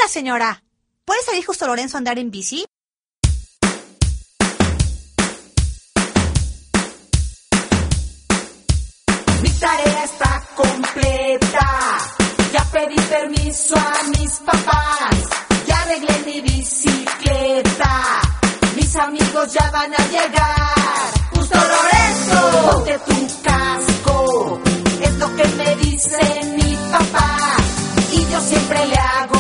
Oiga, señora, ¿puede salir justo Lorenzo a andar en bici? Mi tarea está completa. Ya pedí permiso a mis papás. Ya arreglé mi bicicleta. Mis amigos ya van a llegar. Justo Lorenzo, ponte tu casco. Es lo que me dice mi papá. Y yo siempre le hago